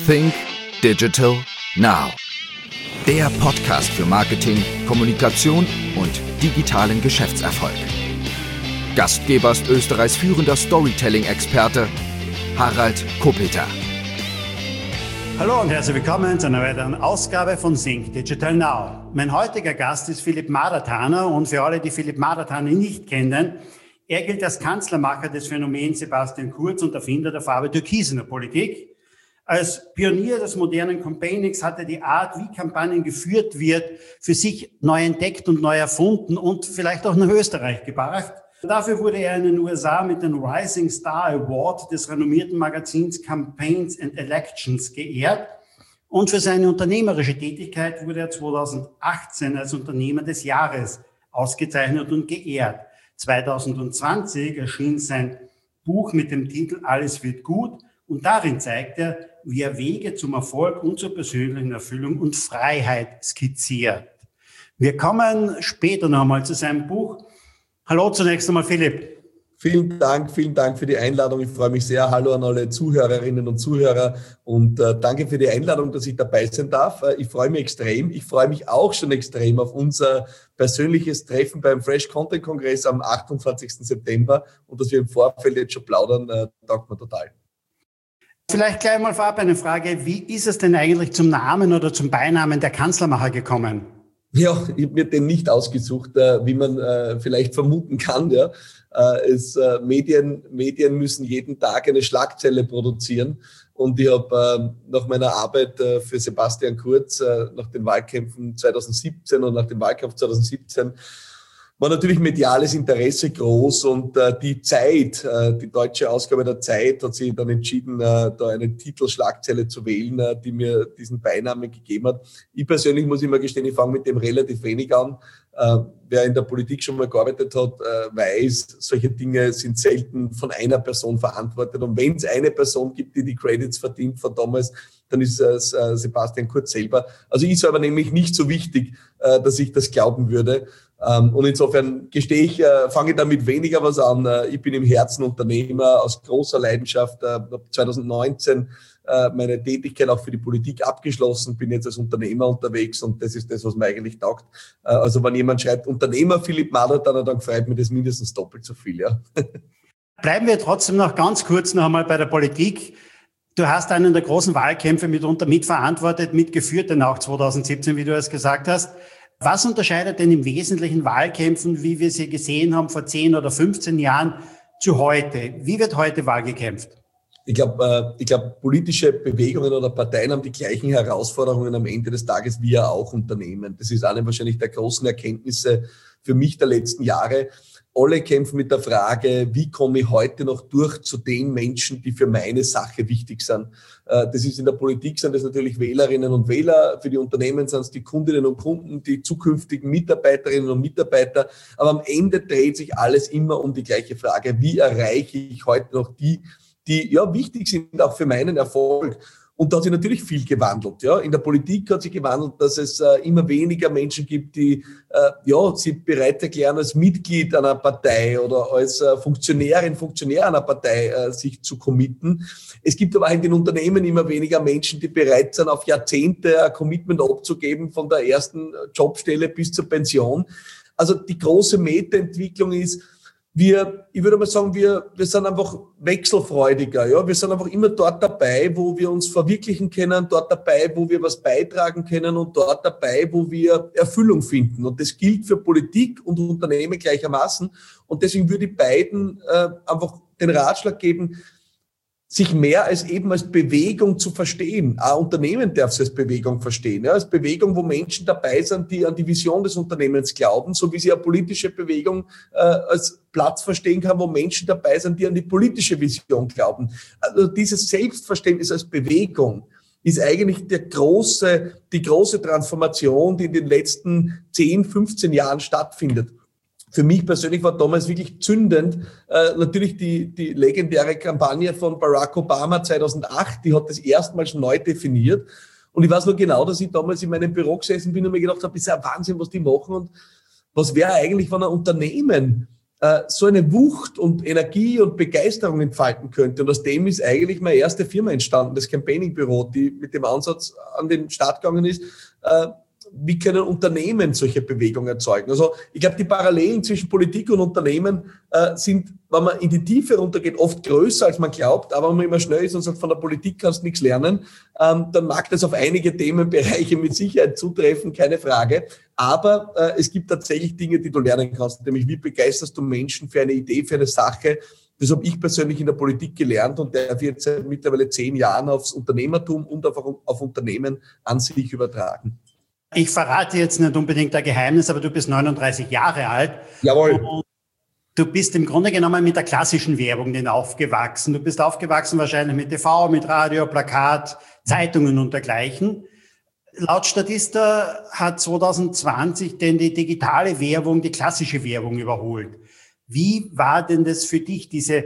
Think Digital Now. Der Podcast für Marketing, Kommunikation und digitalen Geschäftserfolg. Gastgeber ist Österreichs führender Storytelling-Experte Harald Kopeter. Hallo und herzlich willkommen zu einer weiteren Ausgabe von Think Digital Now. Mein heutiger Gast ist Philipp Madertaner und für alle, die Philipp Madertaner nicht kennen, er gilt als Kanzlermacher des Phänomens Sebastian Kurz und Erfinder der Farbe Türkis in der Politik. Als Pionier des modernen Campaignings hat er die Art, wie Kampagnen geführt wird, für sich neu entdeckt und neu erfunden und vielleicht auch nach Österreich gebracht. Dafür wurde er in den USA mit dem Rising Star Award des renommierten Magazins Campaigns and Elections geehrt. Und für seine unternehmerische Tätigkeit wurde er 2018 als Unternehmer des Jahres ausgezeichnet und geehrt. 2020 erschien sein Buch mit dem Titel Alles wird gut und darin zeigt er, wie er Wege zum Erfolg und zur persönlichen Erfüllung und Freiheit skizziert. Wir kommen später nochmal zu seinem Buch. Hallo zunächst einmal, Philipp. Vielen Dank für die Einladung. Ich freue mich sehr. Hallo an alle Zuhörerinnen und Zuhörer und danke für die Einladung, dass ich dabei sein darf. Ich freue mich extrem. Ich freue mich auch schon extrem auf unser persönliches Treffen beim Fresh Content Kongress am 28. September und dass wir im Vorfeld jetzt schon plaudern, taugt mir total. Vielleicht gleich mal vorab eine Frage. Wie ist es denn eigentlich zum Namen oder zum Beinamen der Kanzlermacher gekommen? Ja, ich habe mir den nicht ausgesucht, wie man vielleicht vermuten kann. Ja. Medien müssen jeden Tag eine Schlagzeile produzieren. Und ich habe nach meiner Arbeit für Sebastian Kurz, nach den Wahlkämpfen 2017 und nach dem Wahlkampf 2017, war natürlich mediales Interesse groß und die Zeit, die deutsche Ausgabe der Zeit, hat sich dann entschieden, da eine Titelschlagzeile zu wählen, die mir diesen Beinamen gegeben hat. Ich persönlich muss immer gestehen, ich fange mit dem relativ wenig an. Wer in der Politik schon mal gearbeitet hat, weiß, solche Dinge sind selten von einer Person verantwortet. Und wenn es eine Person gibt, die die Credits verdient von damals, dann ist es Sebastian Kurz selber. Also ich selber nämlich nicht so wichtig, dass ich das glauben würde. Und insofern gestehe ich, fange damit weniger was an. Ich bin im Herzen Unternehmer aus großer Leidenschaft. Habe 2019 meine Tätigkeit auch für die Politik abgeschlossen, bin jetzt als Unternehmer unterwegs und das ist das, was mir eigentlich taugt. Also wenn jemand schreibt Unternehmer Philipp Madertaner, dann freut mich das mindestens doppelt so viel. Ja. Bleiben wir trotzdem noch ganz kurz noch einmal bei der Politik. Du hast einen der großen Wahlkämpfe mitunter mitverantwortet, mitgeführt, denn auch 2017, wie du es gesagt hast. Was unterscheidet denn im Wesentlichen Wahlkämpfen, wie wir sie gesehen haben vor 10 oder 15 Jahren, zu heute? Wie wird heute Wahl gekämpft? Ich glaube, politische Bewegungen oder Parteien haben die gleichen Herausforderungen am Ende des Tages wie ja auch Unternehmen. Das ist eine wahrscheinlich der großen Erkenntnisse für mich der letzten Jahre. Alle kämpfen mit der Frage, wie komme ich heute noch durch zu den Menschen, die für meine Sache wichtig sind. Das ist in der Politik, sind das natürlich Wählerinnen und Wähler, für die Unternehmen sind es die Kundinnen und Kunden, die zukünftigen Mitarbeiterinnen und Mitarbeiter. Aber am Ende dreht sich alles immer um die gleiche Frage, wie erreiche ich heute noch die ja wichtig sind auch für meinen Erfolg. Und da hat sich natürlich viel gewandelt. Ja, in der Politik hat sich gewandelt, dass es immer weniger Menschen gibt, die sich bereit erklären, als Mitglied einer Partei oder als Funktionär einer Partei sich zu committen. Es gibt aber auch in den Unternehmen immer weniger Menschen, die bereit sind, auf Jahrzehnte ein Commitment abzugeben, von der ersten Jobstelle bis zur Pension. Also die große Metaentwicklung ist, ich würde mal sagen, wir sind einfach wechselfreudiger, ja. Wir sind einfach immer dort dabei, wo wir uns verwirklichen können, dort dabei, wo wir was beitragen können und dort dabei, wo wir Erfüllung finden. Und das gilt für Politik und Unternehmen gleichermaßen. Und deswegen würde ich beiden einfach den Ratschlag geben, sich mehr als Bewegung zu verstehen. Ein Unternehmen darf es als Bewegung verstehen, ja, als Bewegung, wo Menschen dabei sind, die an die Vision des Unternehmens glauben, so wie sie eine politische Bewegung als Platz verstehen kann, wo Menschen dabei sind, die an die politische Vision glauben. Also dieses Selbstverständnis als Bewegung ist eigentlich die große Transformation, die in den letzten 10, 15 Jahren stattfindet. Für mich persönlich war damals wirklich zündend, natürlich die legendäre Kampagne von Barack Obama 2008, die hat das erstmals neu definiert. Und ich weiß noch genau, dass ich damals in meinem Büro gesessen bin und mir gedacht habe, das ist ja Wahnsinn, was die machen und was wäre eigentlich, wenn ein Unternehmen so eine Wucht und Energie und Begeisterung entfalten könnte. Und aus dem ist eigentlich meine erste Firma entstanden, das Campaigning-Büro, die mit dem Ansatz an den Start gegangen ist, wie können Unternehmen solche Bewegungen erzeugen? Also ich glaube, die Parallelen zwischen Politik und Unternehmen sind, wenn man in die Tiefe runtergeht, oft größer, als man glaubt. Aber wenn man immer schnell ist und sagt, von der Politik kannst du nichts lernen, dann mag das auf einige Themenbereiche mit Sicherheit zutreffen, keine Frage. Aber es gibt tatsächlich Dinge, die du lernen kannst. Nämlich, wie begeisterst du Menschen für eine Idee, für eine Sache? Das habe ich persönlich in der Politik gelernt und der wird seit mittlerweile 10 Jahren aufs Unternehmertum und auf Unternehmen an sich übertragen. Ich verrate jetzt nicht unbedingt ein Geheimnis, aber du bist 39 Jahre alt. Jawohl. Und du bist im Grunde genommen mit der klassischen Werbung aufgewachsen. Du bist aufgewachsen wahrscheinlich mit TV, mit Radio, Plakat, Zeitungen und dergleichen. Laut Statista hat 2020 denn die digitale Werbung die klassische Werbung überholt. Wie war denn das für dich,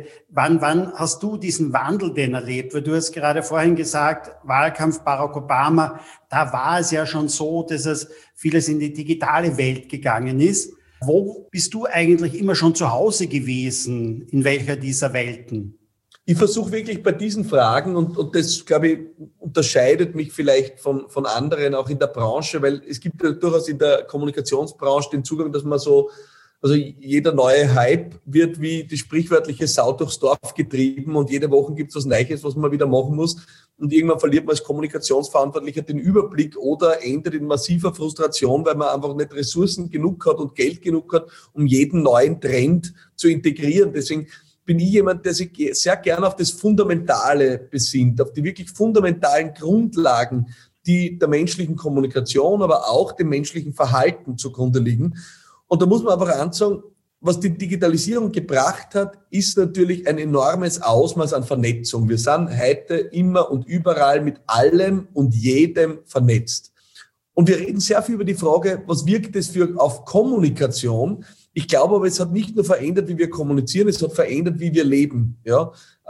wann hast du diesen Wandel denn erlebt? Weil du hast gerade vorhin gesagt, Wahlkampf Barack Obama, da war es ja schon so, dass es vieles in die digitale Welt gegangen ist. Wo bist du eigentlich immer schon zu Hause gewesen? In welcher dieser Welten? Ich versuche wirklich bei diesen Fragen, und das, glaube ich, unterscheidet mich vielleicht von anderen auch in der Branche, weil es gibt ja durchaus in der Kommunikationsbranche den Zugang, dass man also jeder neue Hype wird wie die sprichwörtliche Sau durchs Dorf getrieben und jede Woche gibt es was Neues, was man wieder machen muss. Und irgendwann verliert man als Kommunikationsverantwortlicher den Überblick oder endet in massiver Frustration, weil man einfach nicht Ressourcen genug hat und Geld genug hat, um jeden neuen Trend zu integrieren. Deswegen bin ich jemand, der sich sehr gerne auf das Fundamentale besinnt, auf die wirklich fundamentalen Grundlagen, die der menschlichen Kommunikation, aber auch dem menschlichen Verhalten zugrunde liegen. Und da muss man einfach ansagen, was die Digitalisierung gebracht hat, ist natürlich ein enormes Ausmaß an Vernetzung. Wir sind heute immer und überall mit allem und jedem vernetzt. Und wir reden sehr viel über die Frage, was wirkt es auf Kommunikation? Ich glaube aber, es hat nicht nur verändert, wie wir kommunizieren, es hat verändert, wie wir leben. Ja?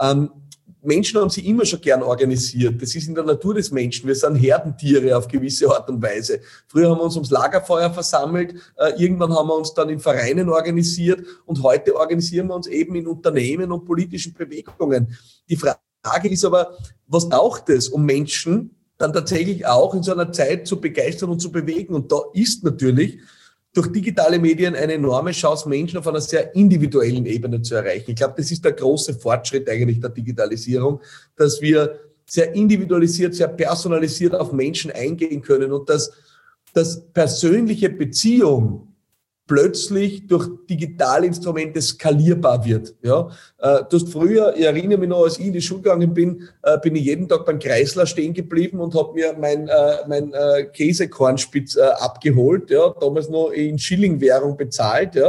Menschen haben sich immer schon gern organisiert. Das ist in der Natur des Menschen. Wir sind Herdentiere auf gewisse Art und Weise. Früher haben wir uns ums Lagerfeuer versammelt. Irgendwann haben wir uns dann in Vereinen organisiert. Und heute organisieren wir uns eben in Unternehmen und politischen Bewegungen. Die Frage ist aber, was braucht es, um Menschen dann tatsächlich auch in so einer Zeit zu begeistern und zu bewegen? Und da ist natürlich durch digitale Medien eine enorme Chance, Menschen auf einer sehr individuellen Ebene zu erreichen. Ich glaube, das ist der große Fortschritt eigentlich der Digitalisierung, dass wir sehr individualisiert, sehr personalisiert auf Menschen eingehen können und dass persönliche Beziehung plötzlich durch digitale Instrumente skalierbar wird. Ja, du hast früher, ich erinnere mich noch, als ich in die Schule gegangen bin, bin ich jeden Tag beim Kreisler stehen geblieben und habe mir mein Käsekornspitz abgeholt, ja, damals noch in Schillingwährung bezahlt. Ja.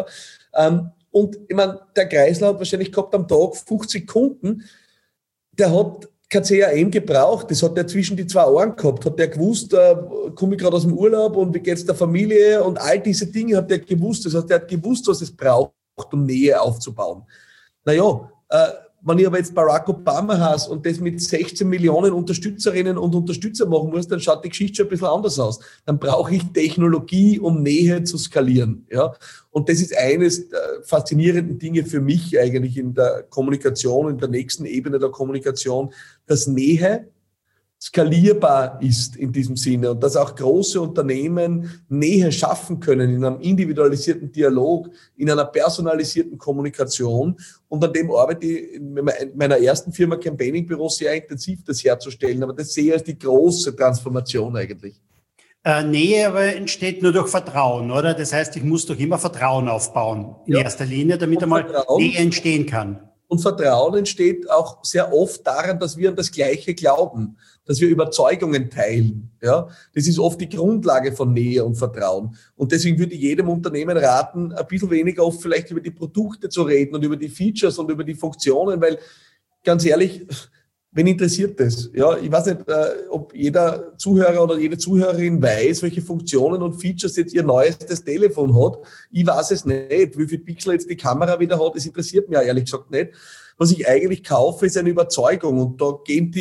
Und ich meine, der Kreisler hat wahrscheinlich gehabt am Tag 50 Kunden, der hat kein CRM gebraucht, das hat der zwischen die zwei Ohren gehabt, hat der gewusst, komme ich gerade aus dem Urlaub und wie geht's der Familie und all diese Dinge hat der gewusst. Das heißt, der hat gewusst, was es braucht, um Nähe aufzubauen. Naja, wenn ich aber jetzt Barack Obama has und das mit 16 Millionen Unterstützerinnen und Unterstützern machen muss, dann schaut die Geschichte schon ein bisschen anders aus. Dann brauche ich Technologie, um Nähe zu skalieren. Ja? Und das ist eines der faszinierenden Dinge für mich eigentlich in der Kommunikation, in der nächsten Ebene der Kommunikation, dass Nähe skalierbar ist in diesem Sinne und dass auch große Unternehmen Nähe schaffen können in einem individualisierten Dialog, in einer personalisierten Kommunikation. Und an dem arbeite ich in meiner ersten Firma Campaigning Büro sehr intensiv, das herzustellen. Aber das sehe ich als die große Transformation eigentlich. Nähe aber entsteht nur durch Vertrauen, oder? Das heißt, ich muss doch immer Vertrauen aufbauen in erster Linie, damit einmal Nähe entstehen kann. Und Vertrauen entsteht auch sehr oft daran, dass wir an das Gleiche glauben, dass wir Überzeugungen teilen. Ja, das ist oft die Grundlage von Nähe und Vertrauen. Und deswegen würde ich jedem Unternehmen raten, ein bisschen weniger oft vielleicht über die Produkte zu reden und über die Features und über die Funktionen, weil ganz ehrlich, wen interessiert das? Ja, ich weiß nicht, ob jeder Zuhörer oder jede Zuhörerin weiß, welche Funktionen und Features jetzt ihr neuestes Telefon hat. Ich weiß es nicht. Wie viel Pixel jetzt die Kamera wieder hat, das interessiert mich ja ehrlich gesagt nicht. Was ich eigentlich kaufe, ist eine Überzeugung. Und da gehen die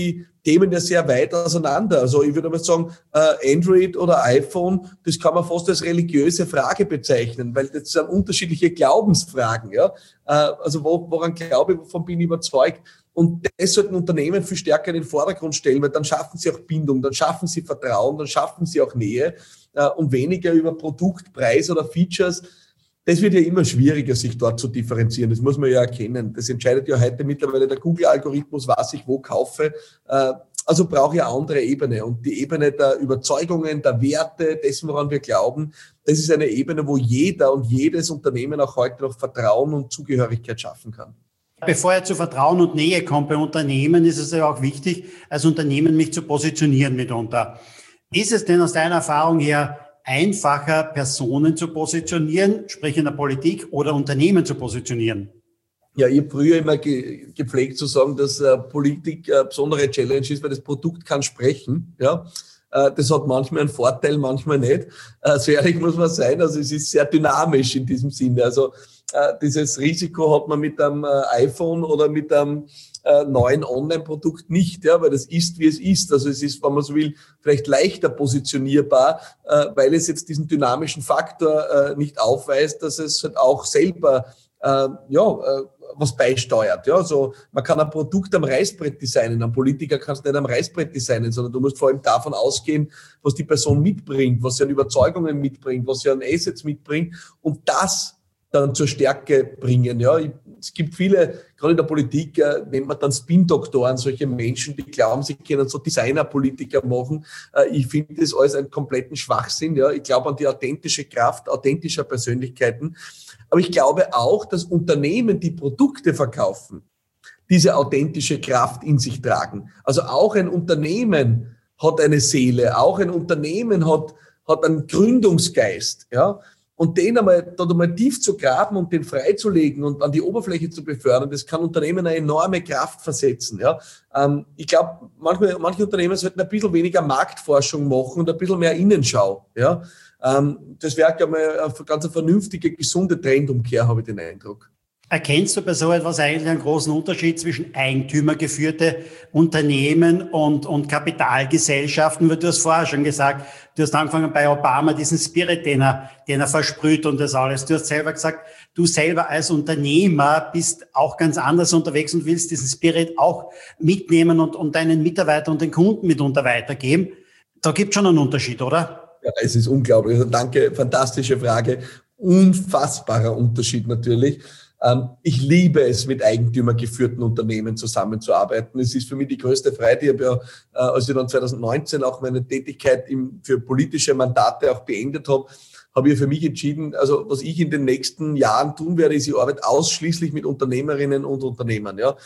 Themen ja sehr weit auseinander. Also ich würde mal sagen, Android oder iPhone, das kann man fast als religiöse Frage bezeichnen, weil das sind unterschiedliche Glaubensfragen. Ja? Also woran glaube ich, wovon bin ich überzeugt? Und das sollten Unternehmen viel stärker in den Vordergrund stellen, weil dann schaffen sie auch Bindung, dann schaffen sie Vertrauen, dann schaffen sie auch Nähe und weniger über Produkt, Preis oder Features. Das wird ja immer schwieriger, sich dort zu differenzieren. Das muss man ja erkennen. Das entscheidet ja heute mittlerweile der Google-Algorithmus, was ich wo kaufe. Also brauche ich eine andere Ebene. Und die Ebene der Überzeugungen, der Werte, dessen, woran wir glauben, das ist eine Ebene, wo jeder und jedes Unternehmen auch heute noch Vertrauen und Zugehörigkeit schaffen kann. Bevor er zu Vertrauen und Nähe kommt bei Unternehmen, ist es ja auch wichtig, als Unternehmen mich zu positionieren mitunter. Ist es denn aus deiner Erfahrung her einfacher, Personen zu positionieren, sprich in der Politik, oder Unternehmen zu positionieren? Ja, ich habe früher immer gepflegt zu sagen, dass Politik eine besondere Challenge ist, weil das Produkt kann sprechen. Ja, das hat manchmal einen Vorteil, manchmal nicht. So ehrlich muss man sein. Also es ist sehr dynamisch in diesem Sinne. Also dieses Risiko hat man mit einem iPhone oder mit einem neuen Online-Produkt nicht, ja, weil das ist, wie es ist. Also es ist, wenn man so will, vielleicht leichter positionierbar, weil es jetzt diesen dynamischen Faktor nicht aufweist, dass es halt auch selber was beisteuert. Ja, also man kann ein Produkt am Reißbrett designen, ein Politiker kann es nicht am Reißbrett designen, sondern du musst vor allem davon ausgehen, was die Person mitbringt, was sie an Überzeugungen mitbringt, was sie an Assets mitbringt und das dann zur Stärke bringen. Ja, es gibt viele, gerade in der Politik, nennt man dann Spin-Doktoren, solche Menschen, die glauben, sie können so Designer-Politiker machen. Ich finde das alles einen kompletten Schwachsinn. Ja, ich glaube an die authentische Kraft authentischer Persönlichkeiten. Aber ich glaube auch, dass Unternehmen, die Produkte verkaufen, diese authentische Kraft in sich tragen. Also auch ein Unternehmen hat eine Seele, auch ein Unternehmen hat einen Gründungsgeist, ja. Und den dort einmal tief zu graben und den freizulegen und an die Oberfläche zu befördern, das kann Unternehmen eine enorme Kraft versetzen. Ja. Ich glaube, manche Unternehmen sollten ein bisschen weniger Marktforschung machen und ein bisschen mehr Innenschau. Ja. Das wäre, glaube ich, eine ganz vernünftige, gesunde Trendumkehr, habe ich den Eindruck. Erkennst du bei so etwas eigentlich einen großen Unterschied zwischen eigentümergeführte Unternehmen und Kapitalgesellschaften? Weil du hast vorher schon gesagt, du hast angefangen bei Obama, diesen Spirit, den er versprüht und das alles. Du hast selber gesagt, du selber als Unternehmer bist auch ganz anders unterwegs und willst diesen Spirit auch mitnehmen und deinen Mitarbeitern und den Kunden mitunter weitergeben. Da gibt es schon einen Unterschied, oder? Ja, es ist unglaublich. Also danke, fantastische Frage. Unfassbarer Unterschied natürlich. Ich liebe es, mit eigentümergeführten Unternehmen zusammenzuarbeiten. Es ist für mich die größte Freude. Ich habe ja, als ich dann 2019 auch meine Tätigkeit für politische Mandate auch beendet habe ich für mich entschieden, also was ich in den nächsten Jahren tun werde, ist, ich arbeite ausschließlich mit Unternehmerinnen und Unternehmern. Ja.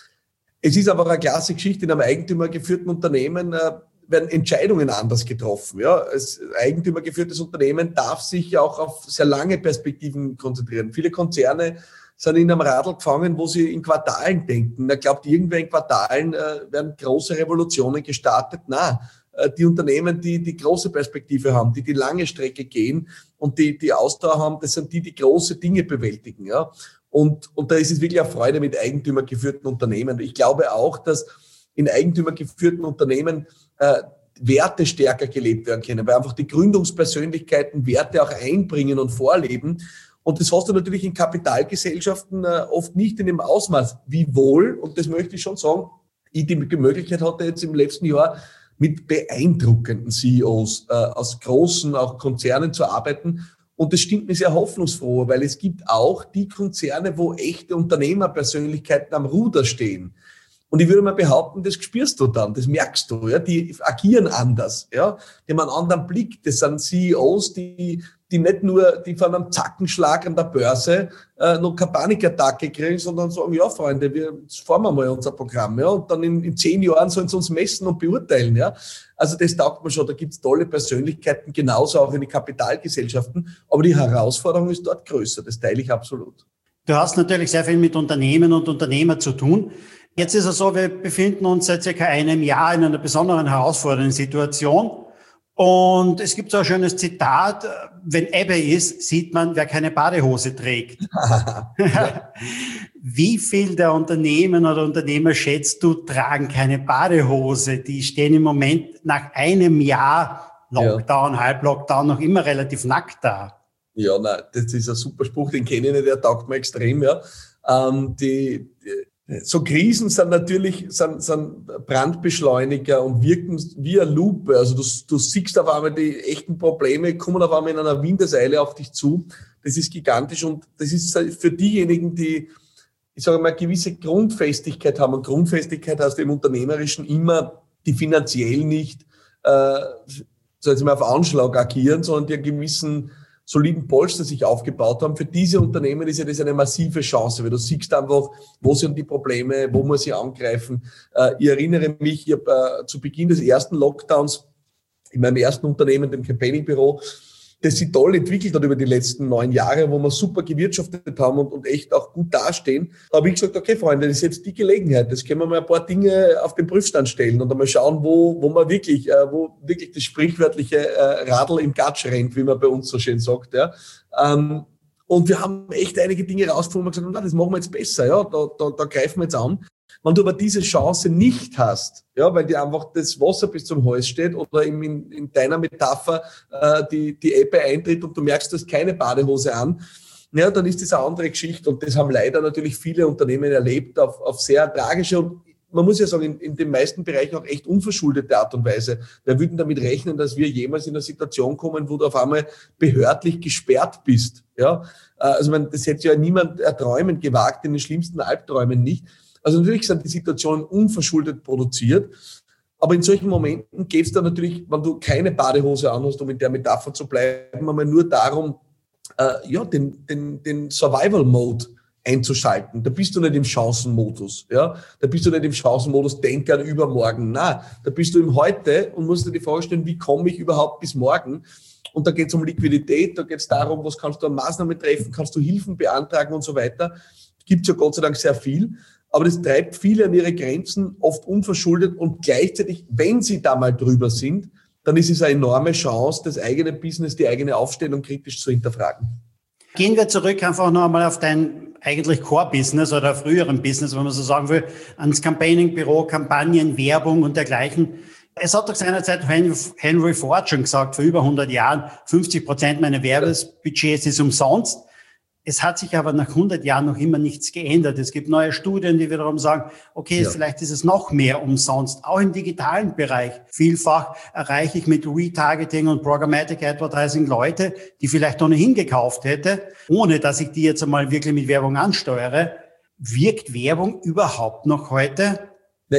Es ist aber eine klasse Geschichte. In einem eigentümergeführten Unternehmen werden Entscheidungen anders getroffen. Ja. Als eigentümergeführtes Unternehmen darf sich ja auch auf sehr lange Perspektiven konzentrieren. Viele Konzerne sind in einem Radl gefangen, wo sie in Quartalen denken. Da glaubt irgendwer, in Quartalen werden große Revolutionen gestartet. Nein, die Unternehmen, die große Perspektive haben, die lange Strecke gehen und die Ausdauer haben, das sind die große Dinge bewältigen. Ja. Und da ist es wirklich eine Freude mit eigentümergeführten Unternehmen. Ich glaube auch, dass in eigentümergeführten Unternehmen Werte stärker gelebt werden können, weil einfach die Gründungspersönlichkeiten Werte auch einbringen und vorleben. Und das hast du natürlich in Kapitalgesellschaften oft nicht in dem Ausmaß. Wie wohl, und das möchte ich schon sagen, ich die Möglichkeit hatte jetzt im letzten Jahr mit beeindruckenden CEOs aus großen auch Konzernen zu arbeiten. Und das stimmt mir sehr hoffnungsfroh, weil es gibt auch die Konzerne, wo echte Unternehmerpersönlichkeiten am Ruder stehen. Und ich würde mal behaupten, das spürst du dann, das merkst du, ja, die agieren anders, ja, die haben einen anderen Blick. Das sind CEOs, die nicht nur, die von einem Zackenschlag an der Börse noch keine Panikattacke kriegen, sondern sagen, ja, Freunde, jetzt fahren wir mal unser Programm, ja, und dann in 10 Jahren sollen sie uns messen und beurteilen, ja. Also das taugt mir schon, da gibt's tolle Persönlichkeiten, genauso auch in den Kapitalgesellschaften, aber die Herausforderung ist dort größer, das teile ich absolut. Du hast natürlich sehr viel mit Unternehmen und Unternehmern zu tun. Jetzt ist es so, wir befinden uns seit circa einem Jahr in einer besonderen herausfordernden Situation. Und es gibt so ein schönes Zitat, wenn Ebbe ist, sieht man, wer keine Badehose trägt. Wie viel der Unternehmen oder Unternehmer schätzt du, tragen keine Badehose? Die stehen im Moment nach einem Jahr Lockdown, Halblockdown noch immer relativ nackt da. Ja, nein, das ist ein super Spruch, den kenne ich nicht, der taugt mir extrem, ja. So Krisen sind natürlich sind Brandbeschleuniger und wirken wie eine Lupe. Also du siehst auf einmal die echten Probleme, kommen auf einmal in einer Windeseile auf dich zu. Das ist gigantisch und das ist für diejenigen, die, ich sage mal, eine gewisse Grundfestigkeit haben. Und Grundfestigkeit heißt im Unternehmerischen immer, die finanziell nicht, so jetzt mal auf Anschlag agieren, sondern die einen gewissen soliden Polster sich aufgebaut haben. Für diese Unternehmen ist ja das eine massive Chance, weil du siehst einfach, wo sind die Probleme, wo muss ich angreifen. Ich erinnere mich, ich habe zu Beginn des ersten Lockdowns in meinem ersten Unternehmen, dem Campaigning-Büro, das sich toll entwickelt hat über die letzten 9 Jahre, wo wir super gewirtschaftet haben und echt auch gut dastehen. Da habe ich gesagt, okay, Freunde, das ist jetzt die Gelegenheit. Das können wir mal ein paar Dinge auf den Prüfstand stellen und einmal schauen, wo wirklich das sprichwörtliche Radl im Gatsch rennt, wie man bei uns so schön sagt. Ja. Und wir haben echt einige Dinge rausgefunden und gesagt, na, das machen wir jetzt besser. Ja, da greifen wir jetzt an. Wenn du aber diese Chance nicht hast, ja, weil dir einfach das Wasser bis zum Hals steht oder in deiner Metapher die Ebbe eintritt und du merkst, du hast keine Badehose an, ja, dann ist das eine andere Geschichte. Und das haben leider natürlich viele Unternehmen erlebt auf sehr tragische und man muss ja sagen, in den meisten Bereichen auch echt unverschuldete Art und Weise. Wer würde damit rechnen, dass wir jemals in eine Situation kommen, wo du auf einmal behördlich gesperrt bist? Ja, also das hätte ja niemand erträumen gewagt, in den schlimmsten Albträumen nicht. Also natürlich sind die Situationen unverschuldet produziert, aber in solchen Momenten geht es dann natürlich, wenn du keine Badehose anhast, um in der Metapher zu bleiben, einmal nur darum, den Survival-Mode einzuschalten. Da bist du nicht im Chancenmodus, ja. Da bist du nicht im Chancenmodus, denk an übermorgen. Nein, da bist du im Heute und musst dir die Frage stellen, wie komme ich überhaupt bis morgen? Und da geht es um Liquidität, da geht es darum, was kannst du an Maßnahmen treffen, kannst du Hilfen beantragen und so weiter. Gibt es ja Gott sei Dank sehr viel. Aber das treibt viele an ihre Grenzen, oft unverschuldet und gleichzeitig, wenn sie da mal drüber sind, dann ist es eine enorme Chance, das eigene Business, die eigene Aufstellung kritisch zu hinterfragen. Gehen wir zurück einfach noch einmal auf dein eigentlich Core-Business oder früheren Business, wenn man so sagen will, ans Campaigning-Büro, Kampagnen, Werbung und dergleichen. Es hat doch seinerzeit Henry Ford schon gesagt, vor über 100 Jahren, 50% meines Werbebudgets ist umsonst. Es hat sich aber nach 100 Jahren noch immer nichts geändert. Es gibt neue Studien, die wiederum sagen, okay, vielleicht ist es noch mehr umsonst, auch im digitalen Bereich. Vielfach erreiche ich mit Retargeting und Programmatic Advertising Leute, die vielleicht ohnehin gekauft hätte, ohne dass ich die jetzt einmal wirklich mit Werbung ansteuere. Wirkt Werbung überhaupt noch heute? Ja,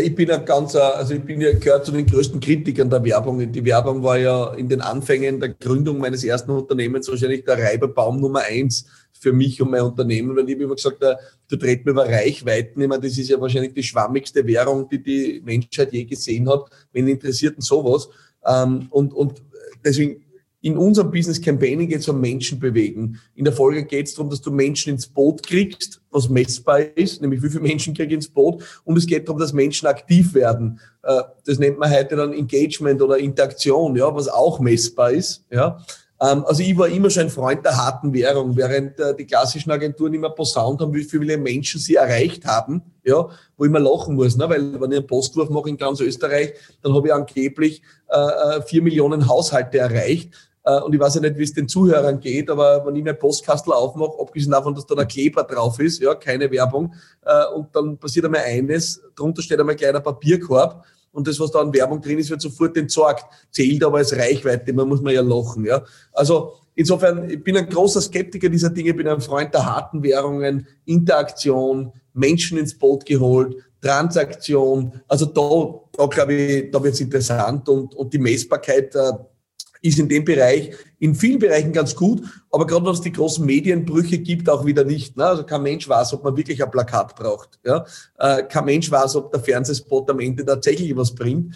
gehört zu den größten Kritikern der Werbung. Die Werbung war ja in den Anfängen der Gründung meines ersten Unternehmens wahrscheinlich der Reiberbaum Nummer 1 für mich und mein Unternehmen, weil ich habe immer gesagt, du redest mir über Reichweiten. Ich meine, das ist ja wahrscheinlich die schwammigste Währung, die Menschheit je gesehen hat. Wen interessiert denn sowas? Und deswegen, in unserem Business Campaigning geht es um Menschen bewegen. In der Folge geht es darum, dass du Menschen ins Boot kriegst, was messbar ist, nämlich wie viele Menschen kriege ich ins Boot. Und es geht darum, dass Menschen aktiv werden. Das nennt man heute dann Engagement oder Interaktion, ja, was auch messbar ist. Ja. Also ich war immer schon ein Freund der harten Währung, während die klassischen Agenturen immer posaunt haben, wie viele Menschen sie erreicht haben, ja, wo ich immer lachen muss, ne? Weil wenn ich einen Postwurf mache in ganz Österreich, dann habe ich angeblich 4 Millionen Haushalte erreicht. Und ich weiß ja nicht, wie es den Zuhörern geht, aber wenn ich mein Postkastel aufmache, abgesehen davon, dass da der Kleber drauf ist, ja, keine Werbung, und dann passiert einmal eines, drunter steht einmal ein kleiner Papierkorb und das, was da an Werbung drin ist, wird sofort entsorgt, zählt aber als Reichweite, man muss ja lachen, ja. Also insofern, ich bin ein großer Skeptiker dieser Dinge, bin ein Freund der harten Währungen, Interaktion, Menschen ins Boot geholt, Transaktion, also da glaube ich, da wird es interessant und die Messbarkeit ist in dem Bereich, in vielen Bereichen ganz gut, aber gerade wenn es die großen Medienbrüche gibt, auch wieder nicht. Ne? Also kein Mensch weiß, ob man wirklich ein Plakat braucht. Ja? Kein Mensch weiß, ob der Fernsehspot am Ende tatsächlich was bringt.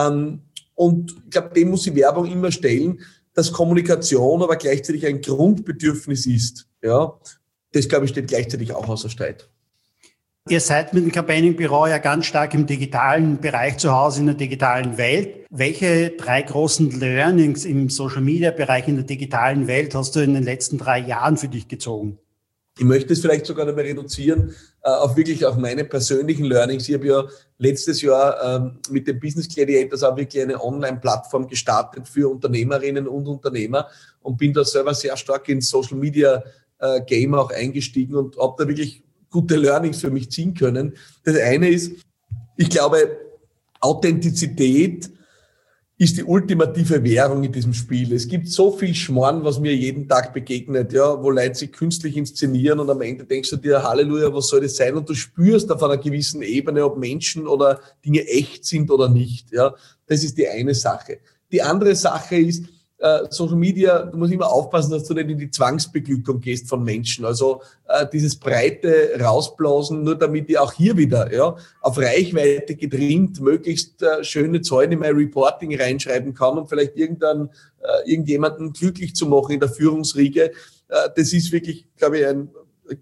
Und ich glaube, dem muss die Werbung immer stellen, dass Kommunikation aber gleichzeitig ein Grundbedürfnis ist. Ja? Das, glaube ich, steht gleichzeitig auch außer Streit. Ihr seid mit dem Campaigning-Büro ja ganz stark im digitalen Bereich zu Hause, in der digitalen Welt. Welche 3 großen Learnings im Social-Media-Bereich in der digitalen Welt hast du in den letzten 3 Jahren für dich gezogen? Ich möchte es vielleicht sogar noch mal reduzieren auf wirklich auch meine persönlichen Learnings. Ich habe ja letztes Jahr mit den Business Gladiators auch wirklich eine Online-Plattform gestartet für Unternehmerinnen und Unternehmer und bin da selber sehr stark ins Social-Media-Game auch eingestiegen und habe da wirklich gute Learnings für mich ziehen können. Das eine ist, ich glaube, Authentizität ist die ultimative Währung in diesem Spiel. Es gibt so viel Schmarrn, was mir jeden Tag begegnet, ja, wo Leute sich künstlich inszenieren und am Ende denkst du dir, Halleluja, was soll das sein? Und du spürst auf einer gewissen Ebene, ob Menschen oder Dinge echt sind oder nicht. Ja, das ist die eine Sache. Die andere Sache ist, Social Media, du musst immer aufpassen, dass du nicht in die Zwangsbeglückung gehst von Menschen. Also dieses breite Rausblasen, nur damit ich auch hier wieder auf Reichweite getrimmt möglichst schöne Zahlen in mein Reporting reinschreiben kann und vielleicht irgendjemanden glücklich zu machen in der Führungsriege. Das ist wirklich, glaube ich, ein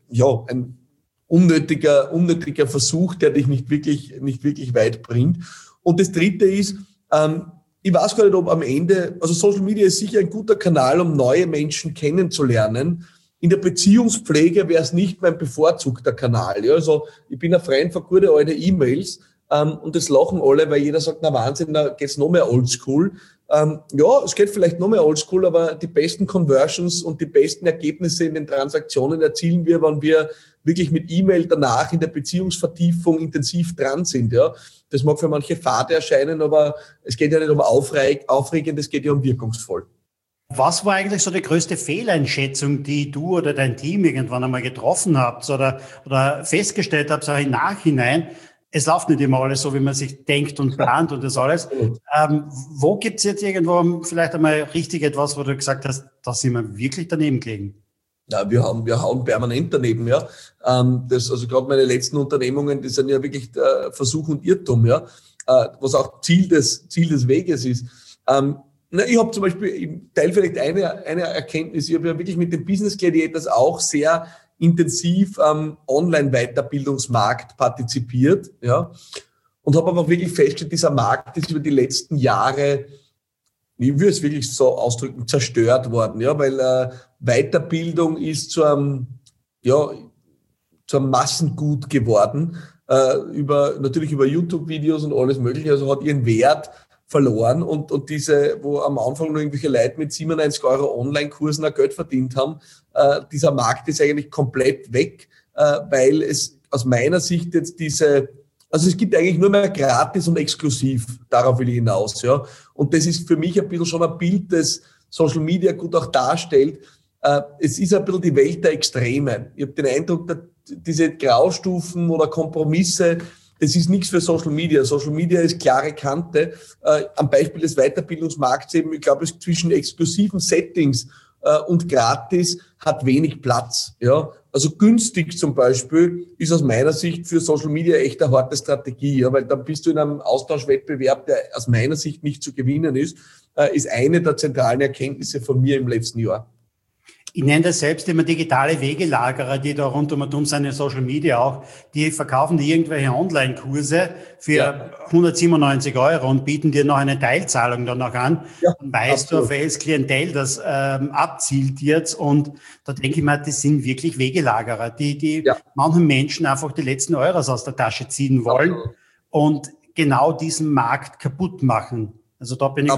unnötiger Versuch, der dich nicht wirklich weit bringt. Und das Dritte ist, ich weiß gar nicht, ob am Ende, also Social Media ist sicher ein guter Kanal, um neue Menschen kennenzulernen. In der Beziehungspflege wäre es nicht mein bevorzugter Kanal. Ja, also ich bin ein Freund von gute alte E-Mails und das lachen alle, weil jeder sagt, na Wahnsinn, da geht's noch mehr oldschool. Ja, es geht vielleicht noch mehr oldschool, aber die besten Conversions und die besten Ergebnisse in den Transaktionen erzielen wir, wenn wir wirklich mit E-Mail danach in der Beziehungsvertiefung intensiv dran sind. Ja, das mag für manche fade erscheinen, aber es geht ja nicht um aufregend, es geht ja um wirkungsvoll. Was war eigentlich so die größte Fehleinschätzung, die du oder dein Team irgendwann einmal getroffen habt oder festgestellt habt, auch im Nachhinein? Es läuft nicht immer alles so, wie man sich denkt und plant und das alles. Wo gibt's jetzt irgendwo vielleicht einmal richtig etwas, wo du gesagt hast, da sind wir wirklich daneben gelegen? Ja, wir hauen permanent daneben, ja. Also gerade meine letzten Unternehmungen, die sind ja wirklich Versuch und Irrtum, ja. Was auch Ziel des Weges ist. Ich habe zum Beispiel, ich teile vielleicht eine Erkenntnis, ich habe ja wirklich mit den Business Gladiators auch sehr intensiv am Online-Weiterbildungsmarkt partizipiert, ja. Und habe aber wirklich festgestellt, dieser Markt ist über die letzten Jahre, ich würde es wirklich so ausdrücken, zerstört worden, ja, weil Weiterbildung ist zu einem Massengut geworden, natürlich über YouTube-Videos und alles Mögliche, also hat ihren Wert verloren und diese, wo am Anfang nur irgendwelche Leute mit 97 € Online-Kursen auch Geld verdient haben, dieser Markt ist eigentlich komplett weg, weil es aus meiner Sicht jetzt also es gibt eigentlich nur mehr gratis und exklusiv, darauf will ich hinaus, ja. Und das ist für mich ein bisschen schon ein Bild, das Social Media gut auch darstellt. Es ist ein bisschen die Welt der Extreme. Ich habe den Eindruck, dass diese Graustufen oder Kompromisse, das ist nichts für Social Media. Social Media ist klare Kante. Am Beispiel des Weiterbildungsmarkts eben, ich glaube, es zwischen exklusiven Settings und gratis hat wenig Platz. Ja, also günstig zum Beispiel ist aus meiner Sicht für Social Media echt eine harte Strategie, ja, weil dann bist du in einem Austauschwettbewerb, der aus meiner Sicht nicht zu gewinnen ist eine der zentralen Erkenntnisse von mir im letzten Jahr. Ich nenne das selbst immer digitale Wegelagerer, die da rund um und um seine Social Media auch, die verkaufen dir irgendwelche Online-Kurse für 197 € und bieten dir noch eine Teilzahlung dann noch an. Ja, dann weißt du, auf welches Klientel das abzielt jetzt. Und da denke ich mir, das sind wirklich Wegelagerer, die manchen Menschen einfach die letzten Euros aus der Tasche ziehen wollen und genau diesen Markt kaputt machen. Also da bin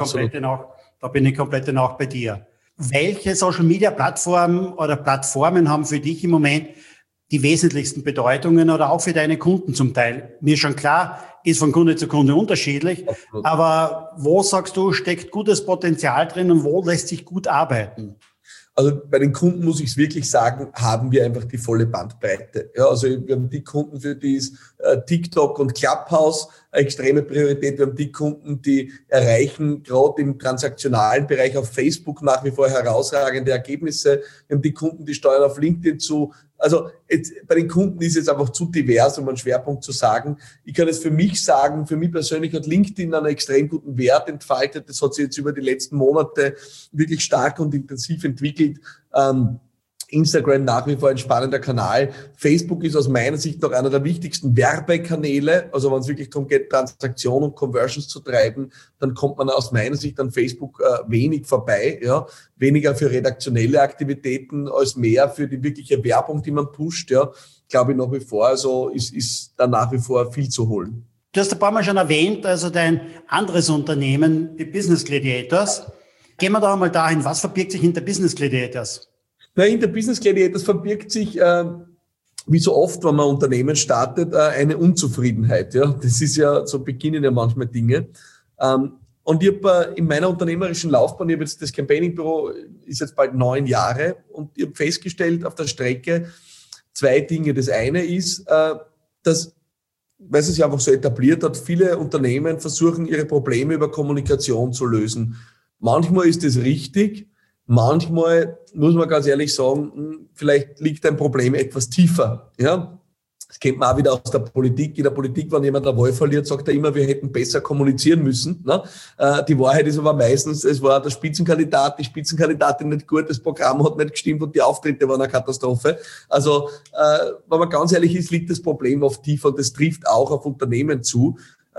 ich komplett auch bei dir. Welche Social-Media-Plattformen oder Plattformen haben für dich im Moment die wesentlichsten Bedeutungen oder auch für deine Kunden zum Teil? Mir ist schon klar, ist von Kunde zu Kunde unterschiedlich, aber wo sagst du, steckt gutes Potenzial drin und wo lässt sich gut arbeiten? Also bei den Kunden muss ich es wirklich sagen, haben wir einfach die volle Bandbreite. Ja, also wir haben die Kunden, für die ist TikTok und Clubhouse eine extreme Priorität. Wir haben die Kunden, die erreichen gerade im transaktionalen Bereich auf Facebook nach wie vor herausragende Ergebnisse. Wir haben die Kunden, die steuern auf LinkedIn zu. Also jetzt, bei den Kunden ist es einfach zu divers, um einen Schwerpunkt zu sagen. Ich kann es für mich sagen, für mich persönlich hat LinkedIn einen extrem guten Wert entfaltet. Das hat sich jetzt über die letzten Monate wirklich stark und intensiv entwickelt. Instagram nach wie vor ein spannender Kanal. Facebook ist aus meiner Sicht noch einer der wichtigsten Werbekanäle. Also wenn es wirklich darum geht, Transaktionen und Conversions zu treiben, dann kommt man aus meiner Sicht an Facebook wenig vorbei. Ja, weniger für redaktionelle Aktivitäten als mehr für die wirkliche Werbung, die man pusht. Ja, glaube ich nach wie vor. Also ist da nach wie vor viel zu holen. Du hast ein paar Mal schon erwähnt, also dein anderes Unternehmen, die Business Gladiators. Gehen wir da einmal dahin, was verbirgt sich hinter Business Gladiators? Na, hinter Business Gladiators verbirgt sich, wie so oft, wenn man ein Unternehmen startet, eine Unzufriedenheit. Ja, das ist ja, so beginnen ja manchmal Dinge. Und ich habe in meiner unternehmerischen Laufbahn, ich habe jetzt das Campaigning-Büro, ist jetzt bald 9 Jahre, und ich habe festgestellt auf der Strecke 2 Dinge. Das eine ist, dass, weil es sich einfach so etabliert hat, viele Unternehmen versuchen, ihre Probleme über Kommunikation zu lösen. Manchmal ist es richtig. Manchmal muss man ganz ehrlich sagen, vielleicht liegt ein Problem etwas tiefer. Ja, das kennt man auch wieder aus der Politik. In der Politik, wenn jemand eine Wahl verliert, sagt er immer, wir hätten besser kommunizieren müssen. Ne? Die Wahrheit ist aber meistens, es war der Spitzenkandidat, die Spitzenkandidatin nicht gut, das Programm hat nicht gestimmt und die Auftritte waren eine Katastrophe. Also, wenn man ganz ehrlich ist, liegt das Problem oft tiefer, und das trifft auch auf Unternehmen zu.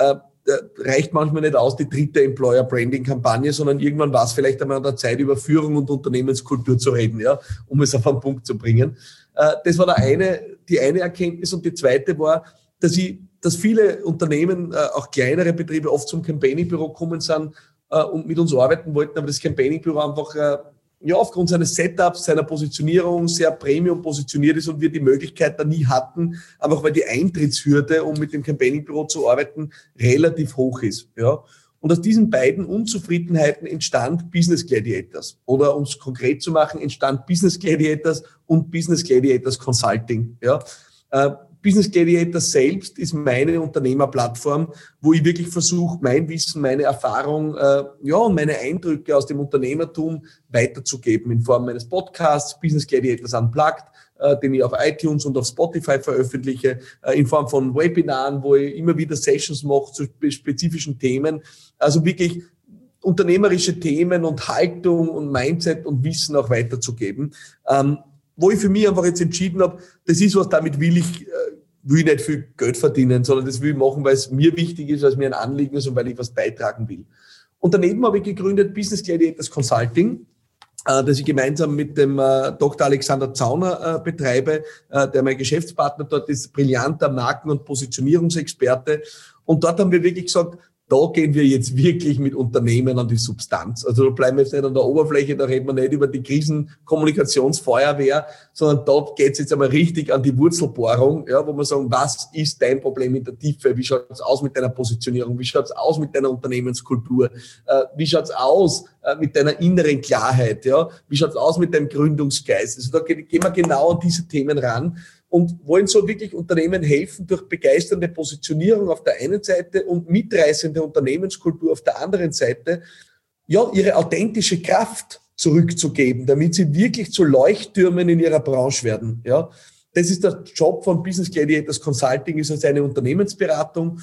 Reicht manchmal nicht aus, die 3. Employer-Branding-Kampagne, sondern irgendwann war es vielleicht einmal an der Zeit, über Führung und Unternehmenskultur zu reden, ja, um es auf einen Punkt zu bringen. Das war die eine Erkenntnis, und die zweite war, dass viele Unternehmen, auch kleinere Betriebe, oft zum Campaigning-Büro gekommen sind und mit uns arbeiten wollten, aber das Campaigning-Büro einfach aufgrund seines Setups, seiner Positionierung sehr Premium positioniert ist und wir die Möglichkeit da nie hatten, einfach weil die Eintrittshürde, um mit dem Campaigning-Büro zu arbeiten, relativ hoch ist. Ja. Und aus diesen beiden Unzufriedenheiten entstand Business Gladiators. Oder um es konkret zu machen, entstand Business Gladiators und Business Gladiators Consulting. Ja. Business Gladiators selbst ist meine Unternehmerplattform, wo ich wirklich versuche, mein Wissen, meine Erfahrung und meine Eindrücke aus dem Unternehmertum weiterzugeben in Form meines Podcasts, Business Gladiators Unplugged, den ich auf iTunes und auf Spotify veröffentliche, in Form von Webinaren, wo ich immer wieder Sessions mache zu spezifischen Themen. Also wirklich unternehmerische Themen und Haltung und Mindset und Wissen auch weiterzugeben. Wo ich für mich einfach jetzt entschieden habe, das ist was, damit will ich nicht viel Geld verdienen, sondern das will ich machen, weil es mir wichtig ist, weil es mir ein Anliegen ist und weil ich was beitragen will. Und daneben habe ich gegründet Business Gladiators Consulting, das ich gemeinsam mit dem Dr. Alexander Zauner betreibe, der mein Geschäftspartner dort ist, brillanter Marken- und Positionierungsexperte. Und dort haben wir wirklich gesagt, da gehen wir jetzt wirklich mit Unternehmen an die Substanz. Also da bleiben wir jetzt nicht an der Oberfläche, da reden wir nicht über die Krisenkommunikationsfeuerwehr, sondern da geht es jetzt einmal richtig an die Wurzelbohrung, ja, wo wir sagen, was ist dein Problem in der Tiefe? Wie schaut es aus mit deiner Positionierung? Wie schaut es aus mit deiner Unternehmenskultur? Wie schaut es aus mit deiner inneren Klarheit? Ja? Wie schaut es aus mit deinem Gründungsgeist? Also da gehen wir genau an diese Themen ran und wollen so wirklich Unternehmen helfen, durch begeisternde Positionierung auf der einen Seite und mitreißende Unternehmenskultur auf der anderen Seite, ja, ihre authentische Kraft zurückzugeben, damit sie wirklich zu Leuchttürmen in ihrer Branche werden. Ja, das ist der Job von Business Gladiators Consulting, ist also eine Unternehmensberatung.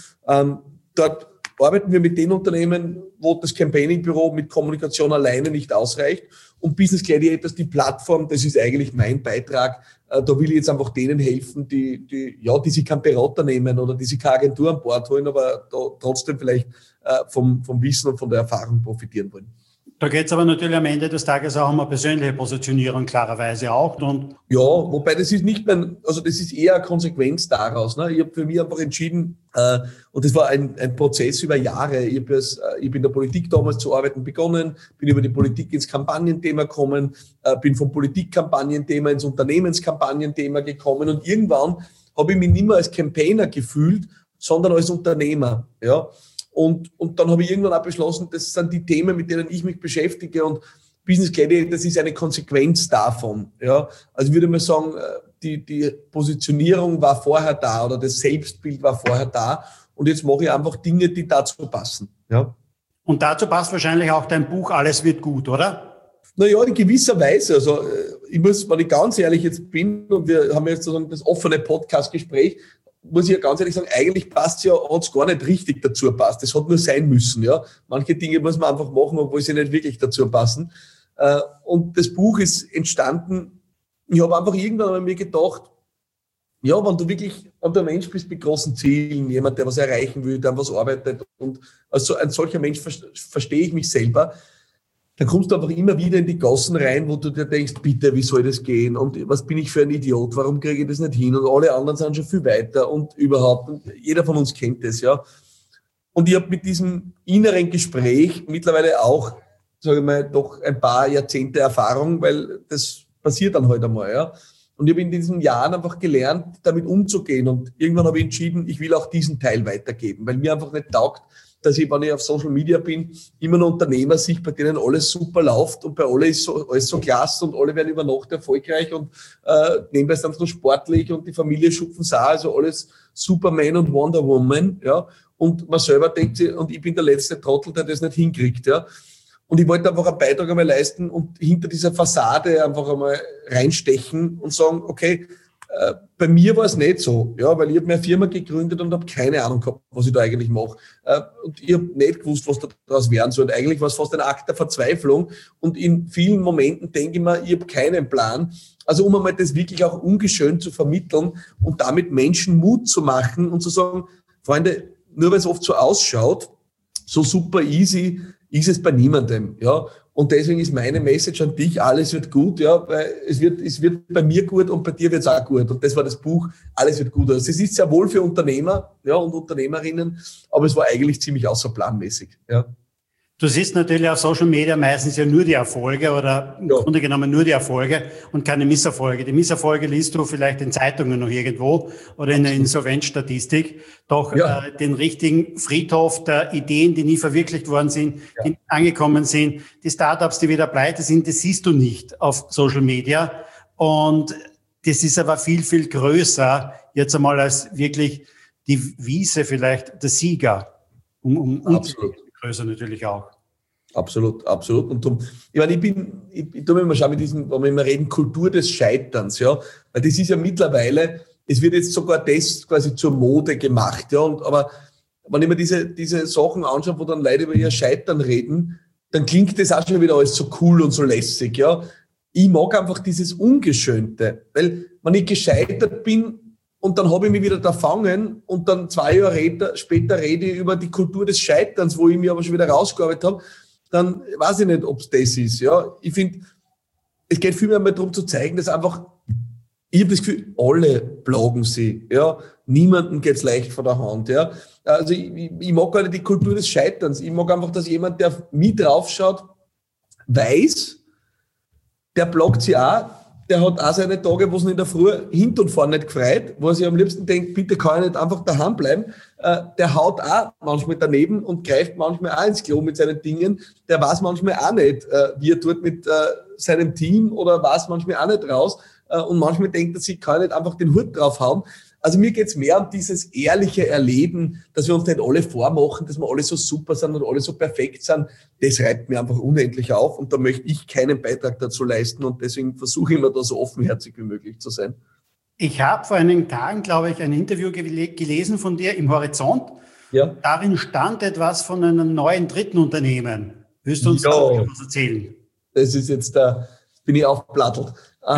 Dort arbeiten wir mit den Unternehmen, wo das Campaigning-Büro mit Kommunikation alleine nicht ausreicht. Und Business Gladiators, die Plattform, das ist eigentlich mein Beitrag. Da will ich jetzt einfach denen helfen, die sich keinen Berater nehmen oder die sich keine Agentur an Bord holen, aber da trotzdem vielleicht vom Wissen und von der Erfahrung profitieren wollen. Da geht es aber natürlich am Ende des Tages auch um eine persönliche Positionierung, klarerweise auch. Und ja, wobei das ist nicht das ist eher eine Konsequenz daraus. Ne? Ich habe für mich einfach entschieden, und das war ein Prozess über Jahre. Ich bin in der Politik damals zu arbeiten begonnen, bin über die Politik ins Kampagnenthema gekommen, bin vom Politikkampagnenthema ins Unternehmenskampagnenthema gekommen und irgendwann habe ich mich nicht mehr als Campaigner gefühlt, sondern als Unternehmer. Ja. Und dann habe ich irgendwann auch beschlossen, das sind die Themen, mit denen ich mich beschäftige und Business Gladiators, das ist eine Konsequenz davon. Ja. Also ich würde mal sagen, die Positionierung war vorher da oder das Selbstbild war vorher da und jetzt mache ich einfach Dinge, die dazu passen. Ja. Und dazu passt wahrscheinlich auch dein Buch Alles wird gut, oder? Naja, in gewisser Weise. Also wenn ich ganz ehrlich jetzt bin und wir haben jetzt sozusagen das offene Podcast-Gespräch, muss ich ja ganz ehrlich sagen, eigentlich passt ja, hat es gar nicht richtig dazu passt. Das hat nur sein müssen, ja. Manche Dinge muss man einfach machen, obwohl sie nicht wirklich dazu passen. Und das Buch ist entstanden Ich habe einfach irgendwann bei mir gedacht, ja, wenn du wirklich der Mensch bist mit großen Zielen, jemand, der was erreichen will, der an was arbeitet und als ein solcher Mensch verstehe ich mich selber, dann kommst du einfach immer wieder in die Gassen rein, wo du dir denkst, bitte, wie soll das gehen und was bin ich für ein Idiot, warum kriege ich das nicht hin und alle anderen sind schon viel weiter und überhaupt, und jeder von uns kennt das, ja. Und ich habe mit diesem inneren Gespräch mittlerweile auch, sage ich mal, doch ein paar Jahrzehnte Erfahrung, weil das passiert dann halt einmal, ja. Und ich habe in diesen Jahren einfach gelernt, damit umzugehen. Und irgendwann habe ich entschieden, ich will auch diesen Teil weitergeben, weil mir einfach nicht taugt, dass ich, wenn ich auf Social Media bin, immer nur Unternehmer sehe, bei denen alles super läuft und bei alle ist alles so klasse und alle werden über Nacht erfolgreich und nebenbei sind sie noch sportlich und die Familie schupfen es auch, also alles Superman und Wonder Woman, ja. Und man selber denkt sich, und ich bin der letzte Trottel, der das nicht hinkriegt, ja. Und ich wollte einfach einen Beitrag einmal leisten und hinter dieser Fassade einfach einmal reinstechen und sagen, okay, bei mir war es nicht so, ja, weil ich habe mir eine Firma gegründet und habe keine Ahnung gehabt, was ich da eigentlich mache. Und ich habe nicht gewusst, was daraus werden soll. Und eigentlich war es fast ein Akt der Verzweiflung. Und in vielen Momenten denke ich mir, ich habe keinen Plan. Also um einmal das wirklich auch ungeschönt zu vermitteln und damit Menschen Mut zu machen und zu sagen, Freunde, nur weil es oft so ausschaut, so super easy ist es bei niemandem, ja. Und deswegen ist meine Message an dich, alles wird gut, ja, weil es wird bei mir gut und bei dir wird es auch gut. Und das war das Buch, alles wird gut. Also es ist sehr wohl für Unternehmer, ja, und Unternehmerinnen, aber es war eigentlich ziemlich außerplanmäßig, ja. Du siehst natürlich auf Social Media meistens ja nur die Erfolge oder im Grunde genommen nur die Erfolge und keine Misserfolge. Die Misserfolge liest du vielleicht in Zeitungen noch irgendwo oder in der Insolvenzstatistik. Doch den richtigen Friedhof der Ideen, die nie verwirklicht worden sind, die angekommen sind, die Startups, die wieder pleite sind, das siehst du nicht auf Social Media. Und das ist aber viel, viel größer jetzt einmal als wirklich die Wiese vielleicht der Sieger. Absolut. Größer natürlich auch. Absolut, absolut. Und ich meine, ich tue mir mal schauen mit diesem, wenn wir immer reden, Kultur des Scheiterns, ja. Weil das ist ja mittlerweile, es wird jetzt sogar das quasi zur Mode gemacht, ja. Aber wenn ich mir diese Sachen anschaue, wo dann Leute über ihr Scheitern reden, dann klingt das auch schon wieder alles so cool und so lässig, ja. Ich mag einfach dieses Ungeschönte, weil wenn ich gescheitert bin, und dann habe ich mich wieder da fangen und dann 2 Jahre später rede ich über die Kultur des Scheiterns, wo ich mich aber schon wieder rausgearbeitet habe, dann weiß ich nicht, ob es das ist. Ja, ich finde, es geht vielmehr mal darum zu zeigen, dass einfach, ich habe das Gefühl, alle plagen sie. Ja, niemandem geht's leicht von der Hand. Ja, also ich mag gar nicht die Kultur des Scheiterns. Ich mag einfach, dass jemand, der mit draufschaut, weiß, der plagt sie auch. Der hat auch seine Tage, wo es in der Früh hinten und vorne nicht gefreut, wo er sich am liebsten denkt, bitte kann ich nicht einfach daheim bleiben. Der haut auch manchmal daneben und greift manchmal auch ins Klo mit seinen Dingen. Der weiß manchmal auch nicht, wie er tut mit seinem Team oder weiß manchmal auch nicht raus. Und manchmal denkt er sich, kann ich nicht einfach den Hut draufhauen. Also mir geht's mehr um dieses ehrliche Erleben, dass wir uns nicht alle vormachen, dass wir alle so super sind und alle so perfekt sind. Das reibt mir einfach unendlich auf und da möchte ich keinen Beitrag dazu leisten und deswegen versuche ich immer da so offenherzig wie möglich zu sein. Ich habe vor einigen Tagen, glaube ich, ein Interview gelesen von dir im Horizont. Ja. Darin stand etwas von einem neuen dritten Unternehmen. Willst du uns was erzählen? Das ist jetzt bin ich aufplattelt.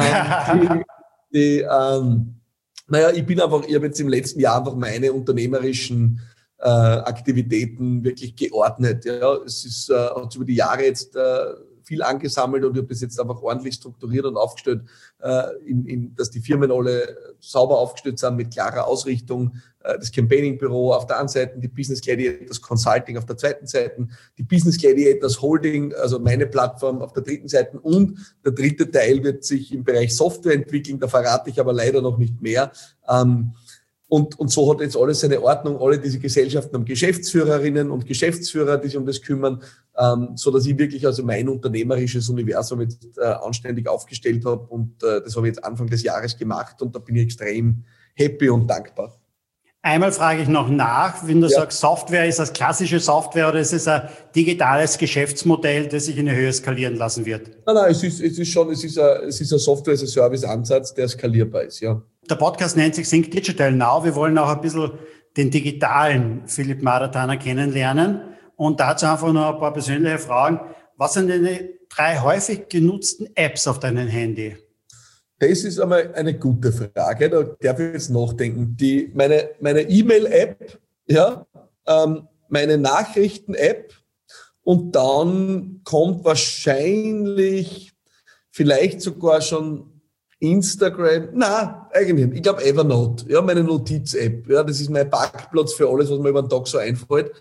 Naja, ich habe jetzt im letzten Jahr einfach meine unternehmerischen Aktivitäten wirklich geordnet. Ja, es hat über die Jahre jetzt viel angesammelt und ich habe das jetzt einfach ordentlich strukturiert und aufgestellt, dass die Firmen alle sauber aufgestellt sind mit klarer Ausrichtung. Das Campaigning-Büro auf der einen Seite, die Business Gladiators Consulting auf der zweiten Seite, die Business Gladiators Holding, also meine Plattform auf der dritten Seite und der dritte Teil wird sich im Bereich Software entwickeln, da verrate ich aber leider noch nicht mehr. Und so hat jetzt alles seine Ordnung. Alle diese Gesellschaften haben Geschäftsführerinnen und Geschäftsführer, die sich um das kümmern, so dass ich wirklich also mein unternehmerisches Universum jetzt anständig aufgestellt habe. Und das habe ich jetzt Anfang des Jahres gemacht und da bin ich extrem happy und dankbar. Einmal frage ich noch nach, wenn du sagst, Software, ist das klassische Software oder ist es ein digitales Geschäftsmodell, das sich in die Höhe skalieren lassen wird? Nein, es ist ein Software-as-a-Service-Ansatz, der skalierbar ist, ja. Der Podcast nennt sich Think Digital Now. Wir wollen auch ein bisschen den digitalen Philipp Maratana kennenlernen und dazu einfach noch ein paar persönliche Fragen. Was sind denn die 3 häufig genutzten Apps auf deinem Handy? Das ist einmal eine gute Frage, da darf ich jetzt nachdenken. Meine E-Mail-App, ja, meine Nachrichten-App und dann kommt wahrscheinlich vielleicht sogar schon Instagram, eigentlich nicht. Ich glaube Evernote, ja, meine Notiz-App, ja, das ist mein Parkplatz für alles, was mir über den Tag so einfällt.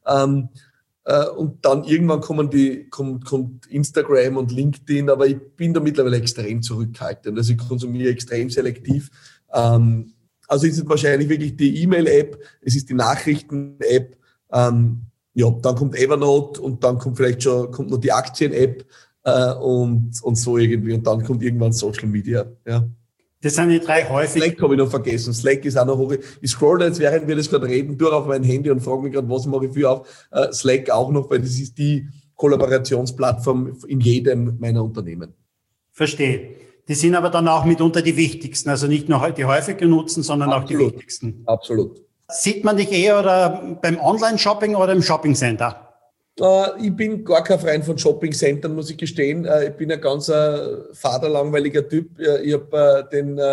Und dann irgendwann kommt Instagram und LinkedIn, aber ich bin da mittlerweile extrem zurückhaltend. Also ich konsumiere extrem selektiv. Also ist es wahrscheinlich wirklich die E-Mail-App, es ist die Nachrichten-App, ja, dann kommt Evernote und dann kommt noch die Aktien-App und so irgendwie und dann kommt irgendwann Social Media. Ja. Das sind die drei häufig. Slack habe ich noch vergessen. Slack ist auch noch hoch. Ich scroll jetzt, während wir das gerade reden, durch auf mein Handy und frage mich gerade, was mache ich für auf. Slack auch noch, weil das ist die Kollaborationsplattform in jedem meiner Unternehmen. Verstehe. Die sind aber dann auch mitunter die wichtigsten. Also nicht nur die häufig genutzten, sondern Absolut. Auch die wichtigsten. Absolut. Sieht man dich eher oder beim Online-Shopping oder im Shopping-Center? Ich bin gar kein Freund von Shopping-Centern, muss ich gestehen. Ich bin ein ganz vaterlangweiliger Typ. Ich habe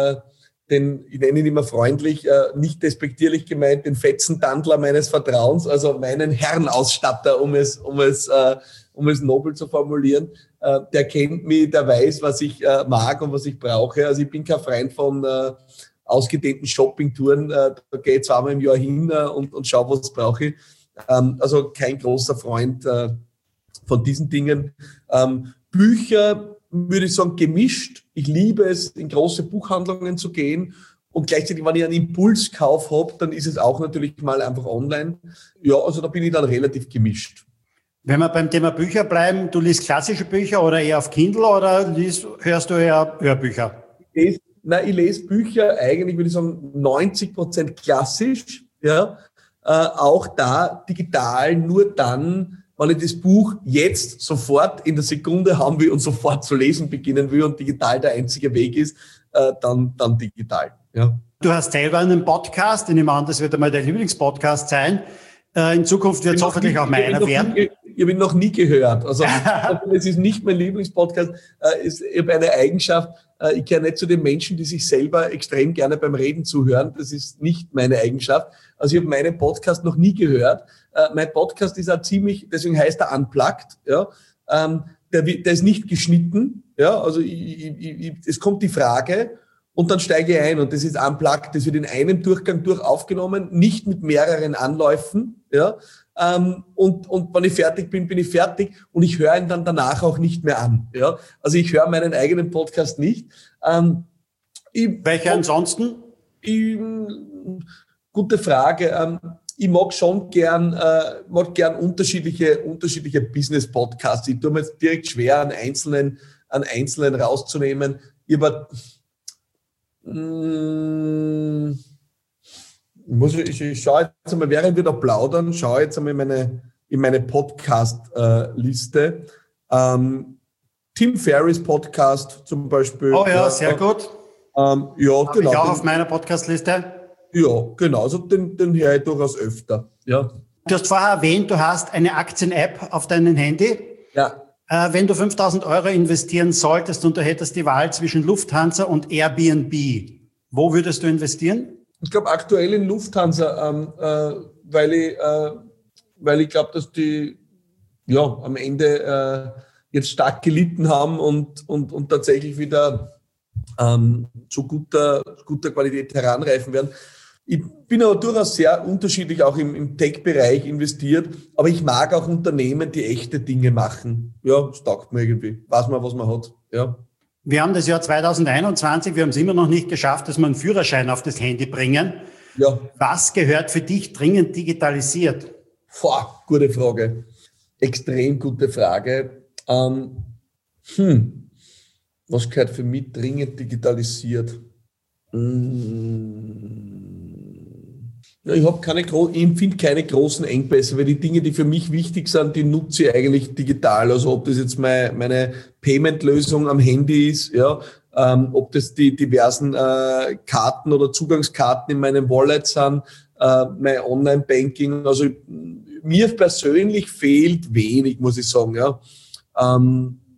ich nenne ihn immer freundlich, nicht despektierlich gemeint, den Fetzentandler meines Vertrauens, also meinen Herrenausstatter, um es nobel zu formulieren. Der kennt mich, der weiß, was ich mag und was ich brauche. Also ich bin kein Freund von ausgedehnten Shoppingtouren. Da gehe ich zweimal im Jahr hin und schaue, was brauche ich. Also kein großer Freund von diesen Dingen. Bücher würde ich sagen gemischt. Ich liebe es, in große Buchhandlungen zu gehen und gleichzeitig, wenn ich einen Impulskauf habe, dann ist es auch natürlich mal einfach online. Ja, also da bin ich dann relativ gemischt. Wenn wir beim Thema Bücher bleiben, du liest klassische Bücher oder eher auf Kindle oder hörst du eher Hörbücher? Ich lese Bücher eigentlich, würde ich sagen, 90% klassisch, ja. Auch da digital, nur dann, wenn ich das Buch jetzt sofort in der Sekunde haben will und sofort zu lesen beginnen will und digital der einzige Weg ist, dann digital. Ja. Du hast selber einen Podcast, ich nehme an, das wird einmal dein Lieblingspodcast sein. In Zukunft wird es hoffentlich auch meiner werden. Ich habe ihn noch nie gehört. Also es ist nicht mein Lieblingspodcast. Ich habe eine Eigenschaft, ich gehöre nicht zu den Menschen, die sich selber extrem gerne beim Reden zuhören. Das ist nicht meine Eigenschaft. Also ich habe meinen Podcast noch nie gehört. Mein Podcast ist auch ziemlich, deswegen heißt er Unplugged. Ja. Der ist nicht geschnitten. Ja. Also es kommt die Frage und dann steige ich ein und das ist Unplugged. Das wird in einem Durchgang aufgenommen, nicht mit mehreren Anläufen. Ja. Und wenn ich fertig bin, bin ich fertig und ich höre ihn dann danach auch nicht mehr an. Ja? Also ich höre meinen eigenen Podcast nicht. Welcher ansonsten? Gute Frage. Ich mag schon gern unterschiedliche Business-Podcasts. Ich tue mir jetzt direkt schwer, einen einzelnen rauszunehmen. Ich schaue jetzt einmal, während wir da plaudern, schaue jetzt einmal in meine Podcast-Liste. Tim Ferriss Podcast zum Beispiel. Oh ja, sehr gut. Ja, genau. Ich auch auf meiner Podcast-Liste. Ja, genau. Also den höre ich durchaus öfter. Ja. Du hast vorher erwähnt, du hast eine Aktien-App auf deinem Handy. Ja. Wenn du 5.000 € investieren solltest und du hättest die Wahl zwischen Lufthansa und Airbnb, wo würdest du investieren? Ich glaube aktuell in Lufthansa, weil ich glaube, dass die am Ende jetzt stark gelitten haben und tatsächlich wieder zu guter Qualität heranreifen werden. Ich bin aber durchaus sehr unterschiedlich auch im Tech-Bereich investiert, aber ich mag auch Unternehmen, die echte Dinge machen. Ja, das taugt mir irgendwie. Weiß man, was man hat. Ja. Wir haben das Jahr 2021, wir haben es immer noch nicht geschafft, dass wir einen Führerschein auf das Handy bringen. Ja. Was gehört für dich dringend digitalisiert? Gute Frage. Extrem gute Frage. Was gehört für mich dringend digitalisiert? Ja, ich empfinde keine großen Engpässe, weil die Dinge, die für mich wichtig sind, die nutze ich eigentlich digital. Also ob das jetzt meine Payment-Lösung am Handy ist, ja, ob das die diversen Karten oder Zugangskarten in meinem Wallet sind, mein Online-Banking. Also mir persönlich fehlt wenig, muss ich sagen. Ja.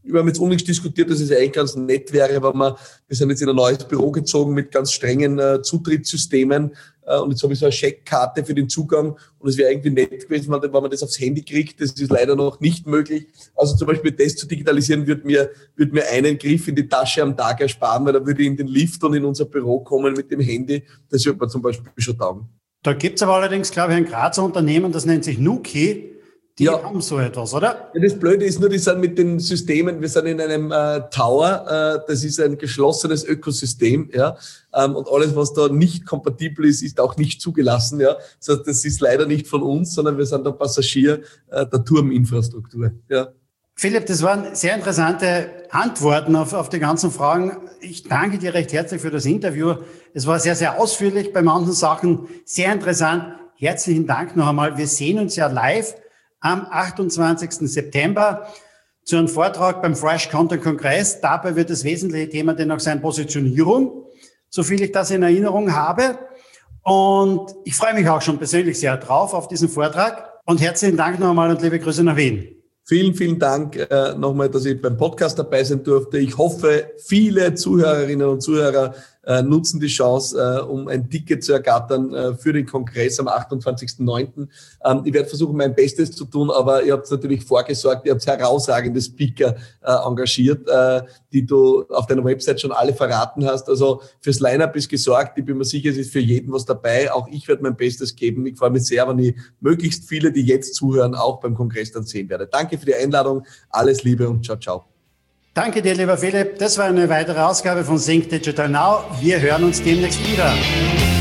Wir haben jetzt unlängst diskutiert, dass es eigentlich ganz nett wäre, wenn wir sind jetzt in ein neues Büro gezogen mit ganz strengen Zutrittssystemen und jetzt habe ich so eine Scheckkarte für den Zugang und es wäre irgendwie nett gewesen, wenn man das aufs Handy kriegt. Das ist leider noch nicht möglich. Also zum Beispiel das zu digitalisieren, würde mir einen Griff in die Tasche am Tag ersparen, weil da würde ich in den Lift und in unser Büro kommen mit dem Handy. Das würde man zum Beispiel schon taugen. Da gibt es aber allerdings, glaube ich, ein Grazer Unternehmen, das nennt sich Nuki. Die haben so etwas, oder? Ja, das Blöde ist nur, die sind mit den Systemen, wir sind in einem Tower, das ist ein geschlossenes Ökosystem, ja, und alles, was da nicht kompatibel ist, ist auch nicht zugelassen, ja. Das heißt, das ist leider nicht von uns, sondern wir sind der Passagier der Turminfrastruktur, ja. Philipp, das waren sehr interessante Antworten auf die ganzen Fragen. Ich danke dir recht herzlich für das Interview. Es war sehr, sehr ausführlich bei manchen Sachen, sehr interessant. Herzlichen Dank noch einmal. Wir sehen uns ja live am 28. September zu einem Vortrag beim Fresh Content Kongress. Dabei wird das wesentliche Thema dennoch sein Positionierung, soviel ich das in Erinnerung habe. Und ich freue mich auch schon persönlich sehr drauf auf diesen Vortrag. Und herzlichen Dank noch einmal und liebe Grüße nach Wien. Vielen, vielen Dank nochmal, dass ich beim Podcast dabei sein durfte. Ich hoffe, viele Zuhörerinnen und Zuhörer nutzen die Chance, um ein Ticket zu ergattern für den Kongress am 28.09. Ich werde versuchen, mein Bestes zu tun, aber ihr habt natürlich vorgesorgt, ihr habt herausragende Speaker engagiert, die du auf deiner Website schon alle verraten hast. Also fürs Line-Up ist gesorgt. Ich bin mir sicher, es ist für jeden was dabei. Auch ich werde mein Bestes geben. Ich freue mich sehr, wenn ich möglichst viele, die jetzt zuhören, auch beim Kongress dann sehen werde. Danke für die Einladung. Alles Liebe und ciao, ciao. Danke dir, lieber Philipp. Das war eine weitere Ausgabe von Think Digital Now. Wir hören uns demnächst wieder.